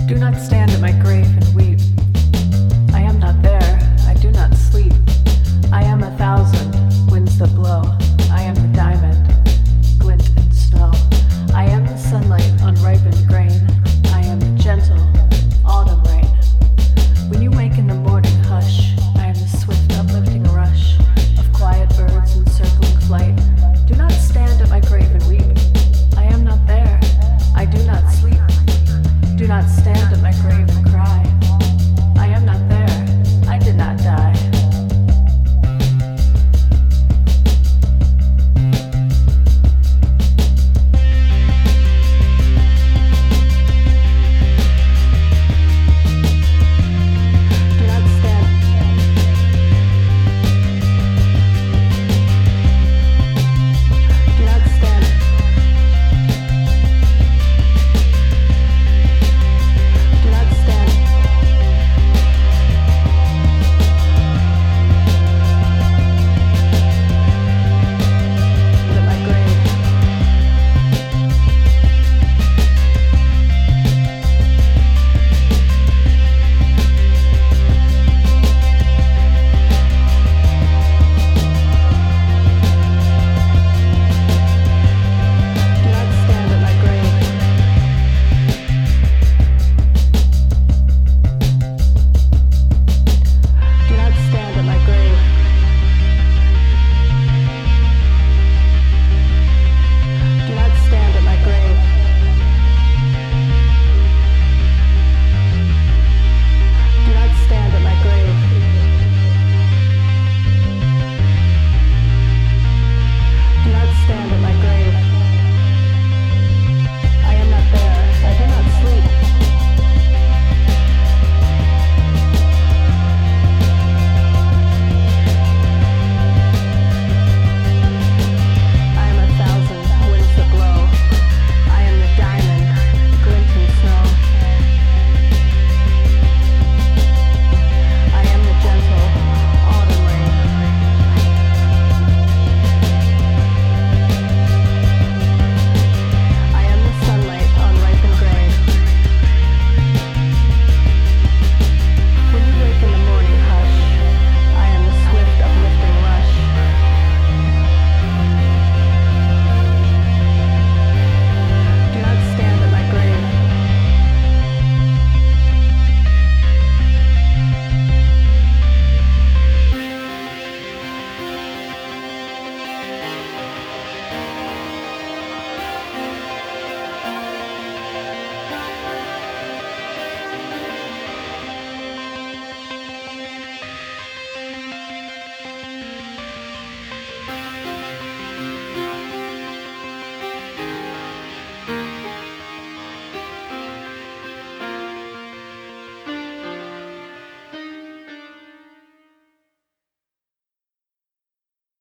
Do not stand at my grave and weep. I am not there, I do not sleep. I am 1,000 winds that blow. I am the diamond, glint in snow. I am the sunlight on ripened grain. I am the gentle autumn rain. When you wake in the morning hush, I am the swift uplifting rush of quiet birds in circling flight. Do not stand at my grave and weep. I am not there, I do not sleep. Do not stand at my grave